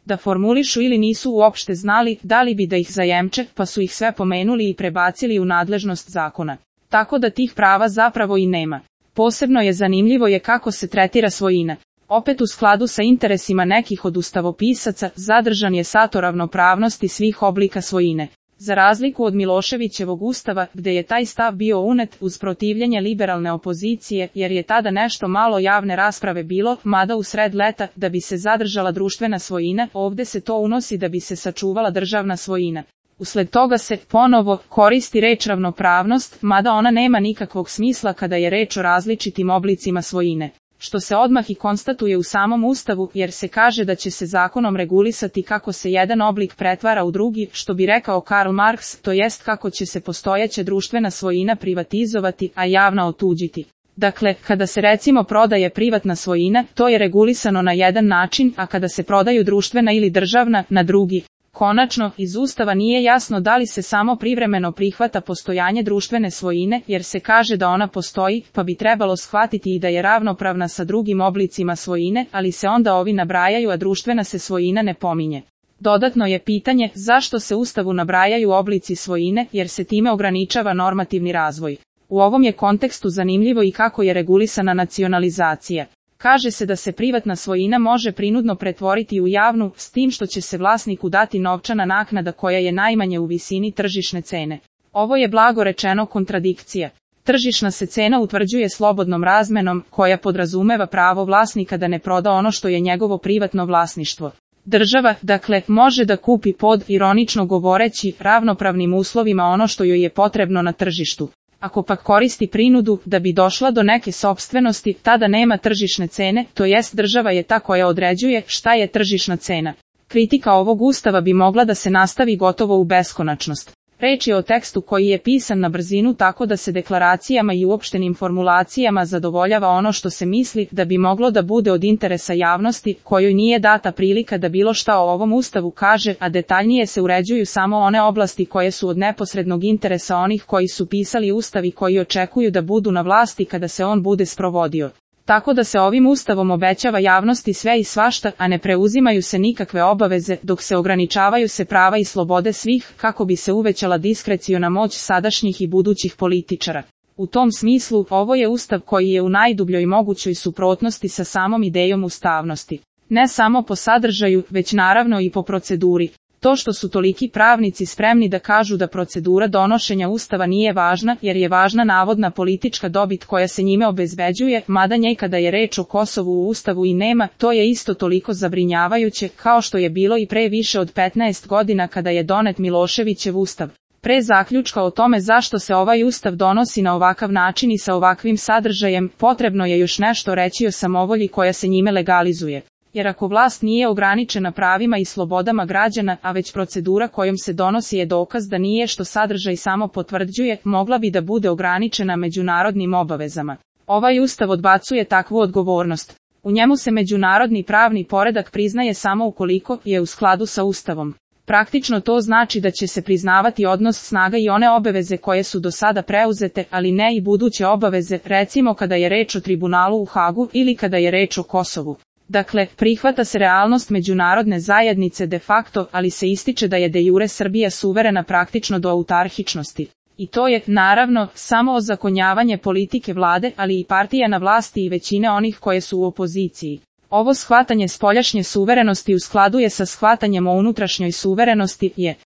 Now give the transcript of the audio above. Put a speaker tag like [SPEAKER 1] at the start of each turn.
[SPEAKER 1] da formulišu ili nisu uopšte znali da li bi da ih zajemče, pa su ih sve pomenuli i prebacili u nadležnost zakona. Tako da tih prava zapravo i nema. Posebno je zanimljivo je kako se tretira svojina. Opet u skladu sa interesima nekih od ustavopisaca, zadržan je sato ravnopravnosti svih oblika svojine. Za razliku od Miloševićevog ustava, gde je taj stav bio unet uz protivljenje liberalne opozicije, jer je tada nešto malo javne rasprave bilo, mada u sred leta, da bi se zadržala društvena svojina, ovde se to unosi da bi se sačuvala državna svojina. Usled toga se, ponovo, koristi reč ravnopravnost, mada ona nema nikakvog smisla kada je reč o različitim oblicima svojine. Što se odmah i konstatuje u samom ustavu, jer se kaže da će se zakonom regulisati kako se jedan oblik pretvara u drugi, što bi rekao Karl Marx, to jest kako će se postojeća društvena svojina privatizovati, a javna otuđiti. Dakle, kada se recimo prodaje privatna svojina, to je regulisano na jedan način, a kada se prodaju društvena ili državna, na drugi. Konačno, iz Ustava nije jasno da li se samo privremeno prihvata postojanje društvene svojine, jer se kaže da ona postoji, pa bi trebalo shvatiti i da je ravnopravna sa drugim oblicima svojine, ali se onda ovi nabrajaju, a društvena se svojina ne pominje. Dodatno je pitanje zašto se Ustavu nabrajaju oblici svojine, jer se time ograničava normativni razvoj. U ovom je kontekstu zanimljivo i kako je regulisana nacionalizacija. Kaže se da se privatna svojina može prinudno pretvoriti u javnu, s tim što će se vlasniku dati novčana naknada koja je najmanje u visini tržišne cene. Ovo je blago rečeno kontradikcija. Tržišna se cena utvrđuje slobodnom razmenom, koja podrazumeva pravo vlasnika da ne proda ono što je njegovo privatno vlasništvo. Država, dakle, može da kupi pod, ironično govoreći, ravnopravnim uslovima ono što joj je potrebno na tržištu. Ako pak koristi prinudu da bi došla do neke sopstvenosti, tada nema tržišne cene, to jest država je ta koja određuje šta je tržišna cena. Kritika ovog ustava bi mogla da se nastavi gotovo u beskonačnost. Reč je o tekstu koji je pisan na brzinu tako da se deklaracijama i uopštenim formulacijama zadovoljava ono što se misli da bi moglo da bude od interesa javnosti, kojoj nije data prilika da bilo šta o ovom ustavu kaže, a detaljnije se uređuju samo one oblasti koje su od neposrednog interesa onih koji su pisali ustav i koji očekuju da budu na vlasti kada se on bude sprovodio. Tako da se ovim ustavom obećava javnosti sve i svašta, a ne preuzimaju se nikakve obaveze, dok se ograničavaju se prava i slobode svih, kako bi se uvećala diskreciona moć sadašnjih i budućih političara. U tom smislu, ovo je ustav koji je u najdubljoj mogućoj suprotnosti sa samom idejom ustavnosti. Ne samo po sadržaju, već naravno i po proceduri. To što su toliki pravnici spremni da kažu da procedura donošenja ustava nije važna, jer je važna navodna politička dobit koja se njime obezbeđuje, mada nje kada je reč o Kosovu u ustavu i nema, to je isto toliko zabrinjavajuće, kao što je bilo i pre više od 15 godina kada je donet Miloševićev ustav. Pre zaključka o tome zašto se ovaj ustav donosi na ovakav način i sa ovakvim sadržajem, potrebno je još nešto reći o samovolji koja se njime legalizuje. Jer ako vlast nije ograničena pravima i slobodama građana, a već procedura kojom se donosi je dokaz da nije što sadržaj samo potvrđuje, mogla bi da bude ograničena međunarodnim obavezama. Ovaj ustav odbacuje takvu odgovornost. U njemu se međunarodni pravni poredak priznaje samo ukoliko je u skladu sa ustavom. Praktično to znači da će se priznavati odnos snaga i one obaveze koje su do sada preuzete, ali ne i buduće obaveze, recimo kada je reč o tribunalu u Hagu ili kada je reč o Kosovu. Dakle, prihvata se realnost međunarodne zajednice de facto, ali se ističe da je de jure Srbija suverena praktično do autarhičnosti. I to je, naravno, samo ozakonjavanje politike vlade, ali i partija na vlasti i većine onih koje su u opoziciji. Ovo shvatanje spoljašnje suverenosti u skladu je sa shvatanjem o unutrašnjoj suverenosti, je